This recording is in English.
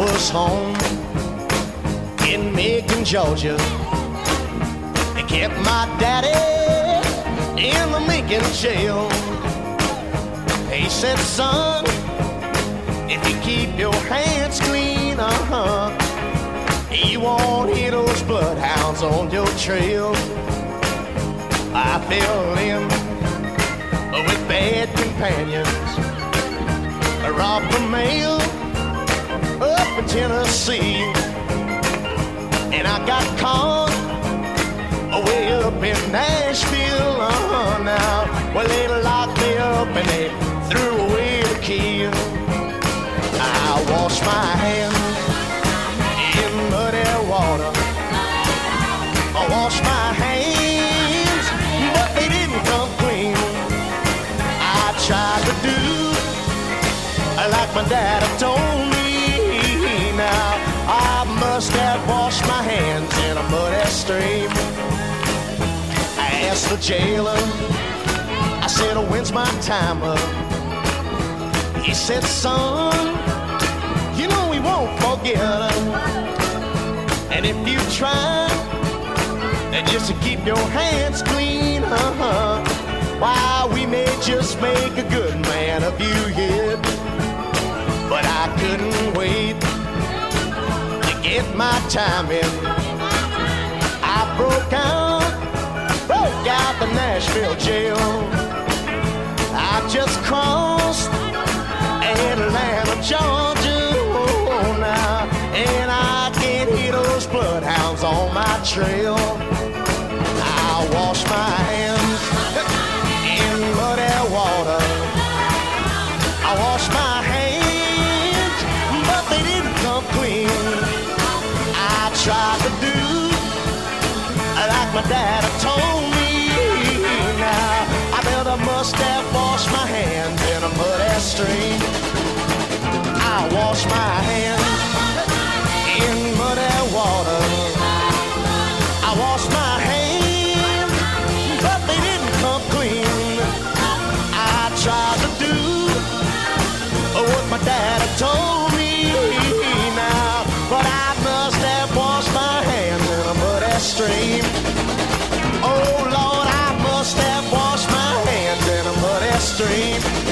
was home in Macon, Georgia. They kept my daddy in the Macon jail. He said, son, if you keep your hands clean, you won't hear those bloodhounds on your trail. I fell in with bad companions. I robbed the mail up in Tennessee, and I got caught way up in Nashville. Now, well, they locked me up and they threw away the key. I washed my hands in muddy water. I washed my hands, but they didn't come clean. I tried to do like my dad told me. Now I must have washed my hands in a muddy stream. I asked the jailer, I said, when's my time up? He said, son, you know we won't forget her. And if you try just to keep your hands clean, why, we may just make a good man of you yet. But I couldn't wait to get my time in. I broke out the Nashville jail. I just crossed Atlanta, Georgia, now, and I can't hear those bloodhounds on my trail. I wash my hands in muddy water. I wash my hands, but they didn't come clean. I tried to do like my dad told me. Now I must have washed my hands in a muddy stream. I wash my hands in muddy water. I wash my hands, but they didn't come clean. I tried to do what my dad told me now, but I must have washed my hands in a muddy stream. Oh Lord, I must have washed my hands in a muddy stream.